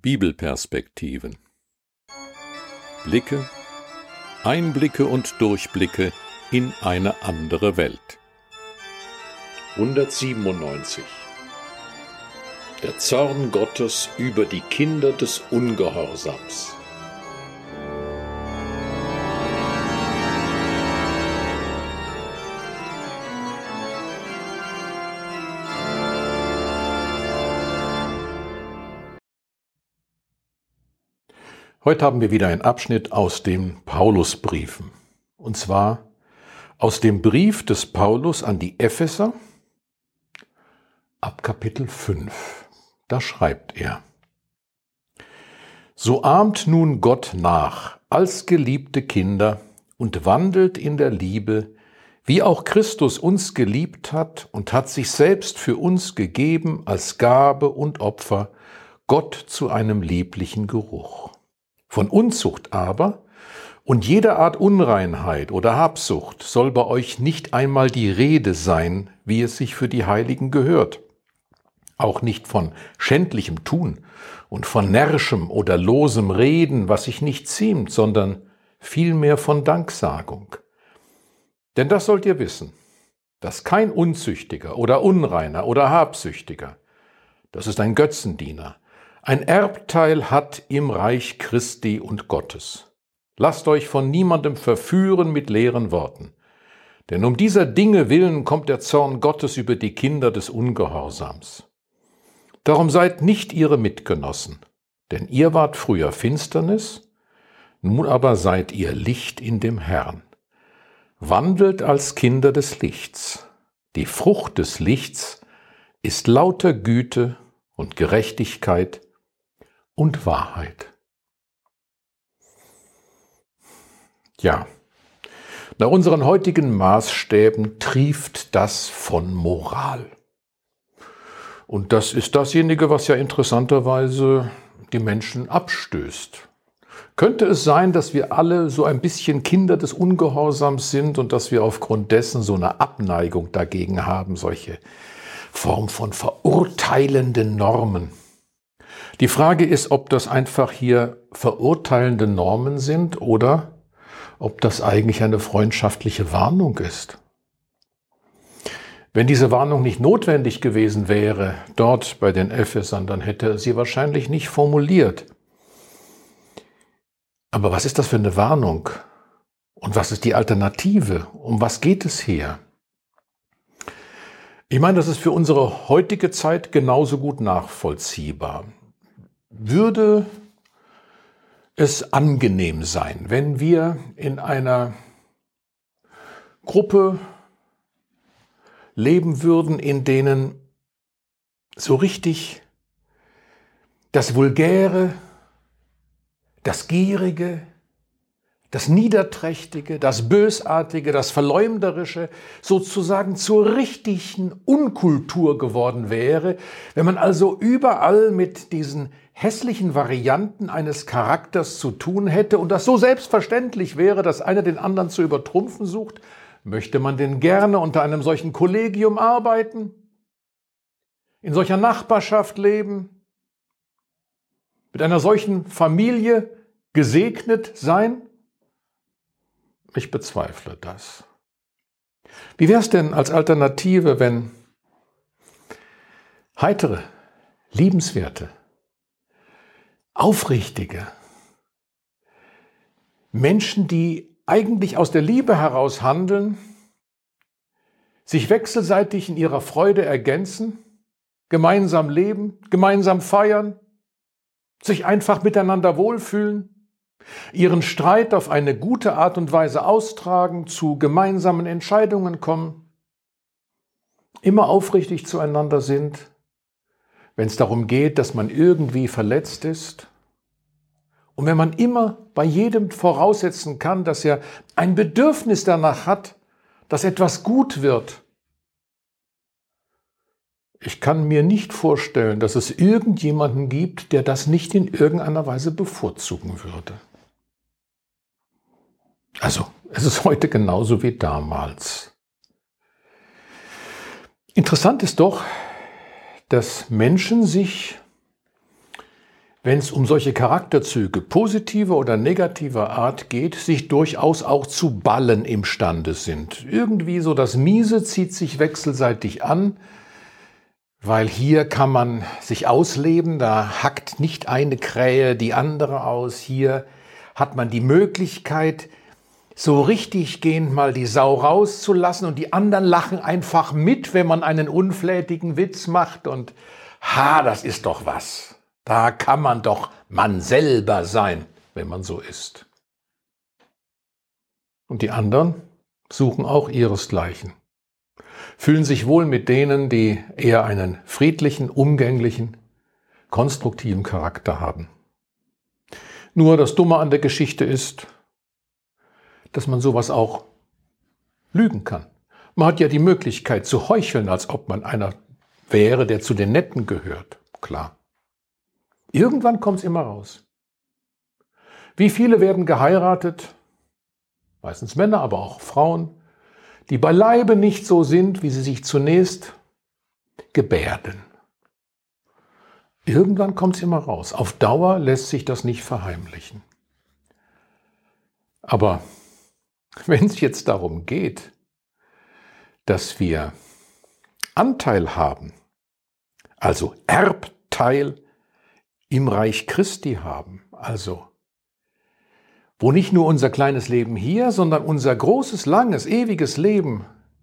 Bibelperspektiven. Blicke, Einblicke und Durchblicke in eine andere Welt. 197. Der Zorn Gottes über die Kinder des Ungehorsams. Heute haben wir wieder einen Abschnitt aus den Paulusbriefen. Und zwar aus dem Brief des Paulus an die Epheser ab Kapitel 5. Da schreibt er: So ahmt nun Gott nach als geliebte Kinder und wandelt in der Liebe, wie auch Christus uns geliebt hat und hat sich selbst für uns gegeben als Gabe und Opfer, Gott zu einem lieblichen Geruch. Von Unzucht aber und jeder Art Unreinheit oder Habsucht soll bei euch nicht einmal die Rede sein, wie es sich für die Heiligen gehört. Auch nicht von schändlichem Tun und von närrischem oder losem Reden, was sich nicht ziemt, sondern vielmehr von Danksagung. Denn das sollt ihr wissen, dass kein Unzüchtiger oder Unreiner oder Habsüchtiger, das ist ein Götzendiener, ein Erbteil hat im Reich Christi und Gottes. Lasst euch von niemandem verführen mit leeren Worten. Denn um dieser Dinge willen kommt der Zorn Gottes über die Kinder des Ungehorsams. Darum seid nicht ihre Mitgenossen, denn ihr wart früher Finsternis, nun aber seid ihr Licht in dem Herrn. Wandelt als Kinder des Lichts. Die Frucht des Lichts ist lauter Güte und Gerechtigkeit und Wahrheit. Ja, nach unseren heutigen Maßstäben trieft das von Moral. Und das ist dasjenige, was ja interessanterweise die Menschen abstößt. Könnte es sein, dass wir alle so ein bisschen Kinder des Ungehorsams sind und dass wir aufgrund dessen so eine Abneigung dagegen haben, solche Form von verurteilenden Normen? Die Frage ist, ob das einfach hier verurteilende Normen sind oder ob das eigentlich eine freundschaftliche Warnung ist. Wenn diese Warnung nicht notwendig gewesen wäre, dort bei den Ephesern, dann hätte er sie wahrscheinlich nicht formuliert. Aber was ist das für eine Warnung? Und was ist die Alternative? Um was geht es hier? Ich meine, das ist für unsere heutige Zeit genauso gut nachvollziehbar. Würde es angenehm sein, wenn wir in einer Gruppe leben würden, in denen so richtig das Vulgäre, das Gierige, das Niederträchtige, das Bösartige, das Verleumderische sozusagen zur richtigen Unkultur geworden wäre, wenn man also überall mit diesen hässlichen Varianten eines Charakters zu tun hätte und das so selbstverständlich wäre, dass einer den anderen zu übertrumpfen sucht, möchte man denn gerne unter einem solchen Kollegium arbeiten, in solcher Nachbarschaft leben, mit einer solchen Familie gesegnet sein? Ich bezweifle das. Wie wäre es denn als Alternative, wenn heitere, liebenswerte, aufrichtige Menschen, die eigentlich aus der Liebe heraus handeln, sich wechselseitig in ihrer Freude ergänzen, gemeinsam leben, gemeinsam feiern, sich einfach miteinander wohlfühlen, ihren Streit auf eine gute Art und Weise austragen, zu gemeinsamen Entscheidungen kommen, immer aufrichtig zueinander sind, wenn es darum geht, dass man irgendwie verletzt ist. Und wenn man immer bei jedem voraussetzen kann, dass er ein Bedürfnis danach hat, dass etwas gut wird. Ich kann mir nicht vorstellen, dass es irgendjemanden gibt, der das nicht in irgendeiner Weise bevorzugen würde. Also, es ist heute genauso wie damals. Interessant ist doch, dass Menschen sich wenn es um solche Charakterzüge positiver oder negativer Art geht, sich durchaus auch zu ballen imstande sind. Irgendwie so das Miese zieht sich wechselseitig an, weil hier kann man sich ausleben, da hackt nicht eine Krähe die andere aus. Hier hat man die Möglichkeit, so richtig gehend mal die Sau rauszulassen und die anderen lachen einfach mit, wenn man einen unflätigen Witz macht und das ist doch was. Da kann man doch man selber sein, wenn man so ist. Und die anderen suchen auch ihresgleichen, fühlen sich wohl mit denen, die eher einen friedlichen, umgänglichen, konstruktiven Charakter haben. Nur das Dumme an der Geschichte ist, dass man sowas auch lügen kann. Man hat ja die Möglichkeit zu heucheln, als ob man einer wäre, der zu den Netten gehört. Klar. Irgendwann kommt es immer raus. Wie viele werden geheiratet, meistens Männer, aber auch Frauen, die beileibe nicht so sind, wie sie sich zunächst gebärden. Irgendwann kommt es immer raus. Auf Dauer lässt sich das nicht verheimlichen. Aber wenn es jetzt darum geht, dass wir Anteil haben, also Erbteil im Reich Christi haben, also wo nicht nur unser kleines Leben hier, sondern unser großes, langes, ewiges Leben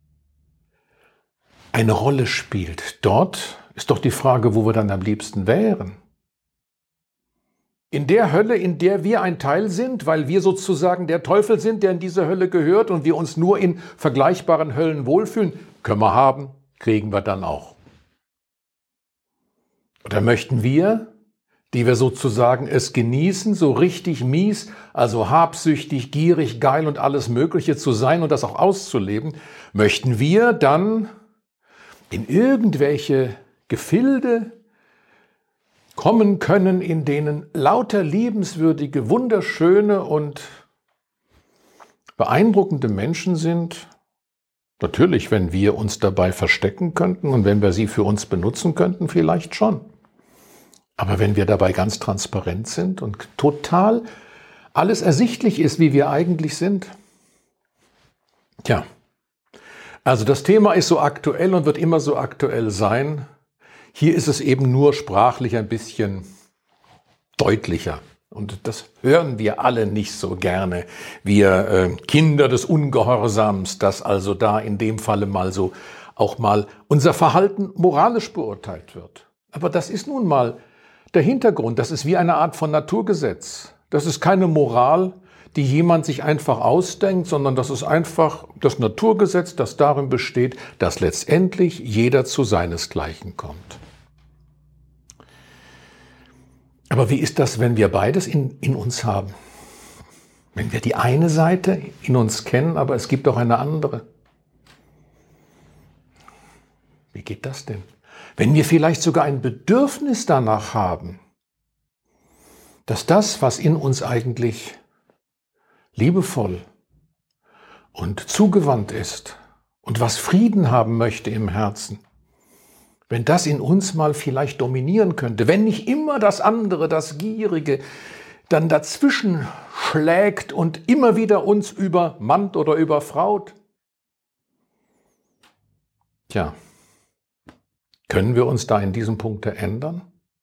eine Rolle spielt. Dort ist doch die Frage, wo wir dann am liebsten wären. In der Hölle, in der wir ein Teil sind, weil wir sozusagen der Teufel sind, der in diese Hölle gehört und wir uns nur in vergleichbaren Höllen wohlfühlen, können wir haben, kriegen wir dann auch. Oder möchten wir, die wir sozusagen es genießen, so richtig mies, also habsüchtig, gierig, geil und alles Mögliche zu sein und das auch auszuleben, möchten wir dann in irgendwelche Gefilde kommen können, in denen lauter liebenswürdige, wunderschöne und beeindruckende Menschen sind? Natürlich, wenn wir uns dabei verstecken könnten und wenn wir sie für uns benutzen könnten, vielleicht schon. Aber wenn wir dabei ganz transparent sind und total alles ersichtlich ist, wie wir eigentlich sind, also das Thema ist so aktuell und wird immer so aktuell sein. Hier ist es eben nur sprachlich ein bisschen deutlicher. Und das hören wir alle nicht so gerne. Wir Kinder des Ungehorsams, dass also da in dem Falle mal so auch mal unser Verhalten moralisch beurteilt wird. Aber das ist nun mal der Hintergrund. Das ist wie eine Art von Naturgesetz. Das ist keine Moral, die jemand sich einfach ausdenkt, sondern das ist einfach das Naturgesetz, das darin besteht, dass letztendlich jeder zu seinesgleichen kommt. Aber wie ist das, wenn wir beides in uns haben? Wenn wir die eine Seite in uns kennen, aber es gibt auch eine andere. Wie geht das denn? Wenn wir vielleicht sogar ein Bedürfnis danach haben, dass das, was in uns eigentlich liebevoll und zugewandt ist und was Frieden haben möchte im Herzen, wenn das in uns mal vielleicht dominieren könnte, wenn nicht immer das andere, das Gierige, dann dazwischen schlägt und immer wieder uns übermannt oder überfraut. Können wir uns da in diesem Punkt ändern?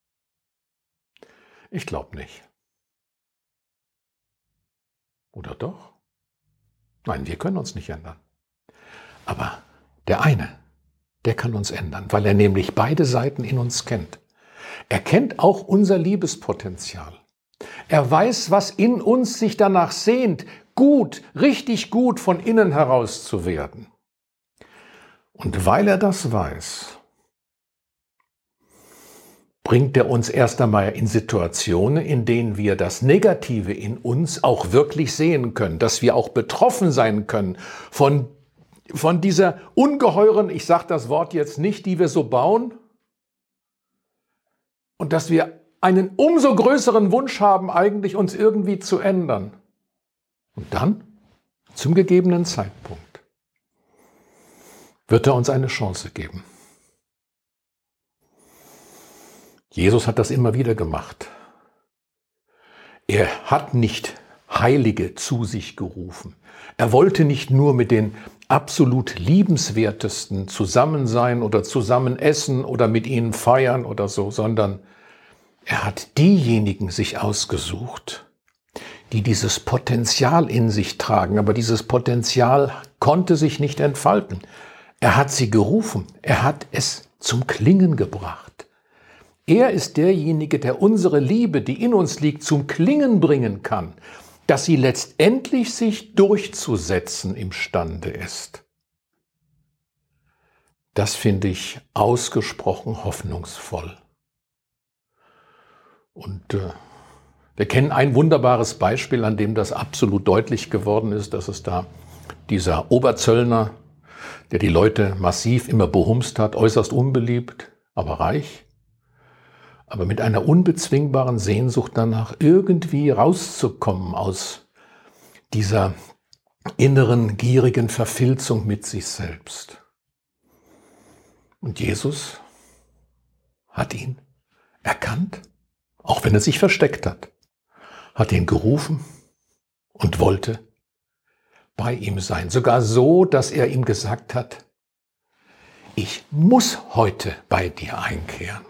Ich glaube nicht. Oder doch? Nein, wir können uns nicht ändern. Aber der eine, der kann uns ändern, weil er nämlich beide Seiten in uns kennt. Er kennt auch unser Liebespotenzial. Er weiß, was in uns sich danach sehnt, gut, richtig gut von innen heraus zu werden. Und weil er das weiß, bringt er uns erst einmal in Situationen, in denen wir das Negative in uns auch wirklich sehen können, dass wir auch betroffen sein können von dieser ungeheuren, ich sage das Wort jetzt nicht, die wir so bauen, und dass wir einen umso größeren Wunsch haben, eigentlich uns irgendwie zu ändern. Und dann, zum gegebenen Zeitpunkt, wird er uns eine Chance geben. Jesus hat das immer wieder gemacht. Er hat nicht Heilige zu sich gerufen. Er wollte nicht nur mit den absolut Liebenswertesten zusammen sein oder zusammen essen oder mit ihnen feiern oder so, sondern er hat diejenigen sich ausgesucht, die dieses Potenzial in sich tragen. Aber dieses Potenzial konnte sich nicht entfalten. Er hat sie gerufen. Er hat es zum Klingen gebracht. Er ist derjenige, der unsere Liebe, die in uns liegt, zum Klingen bringen kann, dass sie letztendlich sich durchzusetzen imstande ist. Das finde ich ausgesprochen hoffnungsvoll. Und wir kennen ein wunderbares Beispiel, an dem das absolut deutlich geworden ist, dass es da dieser Oberzöllner, der die Leute massiv immer behumst hat, äußerst unbeliebt, aber reich, aber mit einer unbezwingbaren Sehnsucht danach, irgendwie rauszukommen aus dieser inneren, gierigen Verfilzung mit sich selbst. Und Jesus hat ihn erkannt, auch wenn er sich versteckt hat ihn gerufen und wollte bei ihm sein. Sogar so, dass er ihm gesagt hat, ich muss heute bei dir einkehren.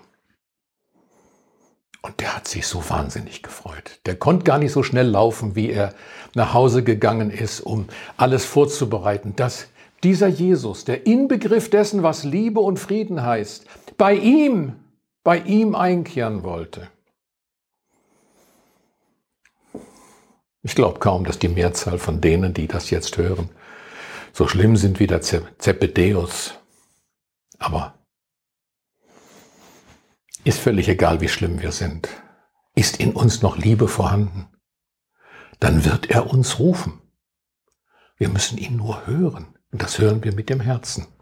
Und der hat sich so wahnsinnig gefreut. Der konnte gar nicht so schnell laufen, wie er nach Hause gegangen ist, um alles vorzubereiten, dass dieser Jesus, der Inbegriff dessen, was Liebe und Frieden heißt, bei ihm einkehren wollte. Ich glaube kaum, dass die Mehrzahl von denen, die das jetzt hören, so schlimm sind wie der Zebedäus. Aber ist völlig egal, wie schlimm wir sind. Ist in uns noch Liebe vorhanden? Dann wird er uns rufen. Wir müssen ihn nur hören. Und das hören wir mit dem Herzen.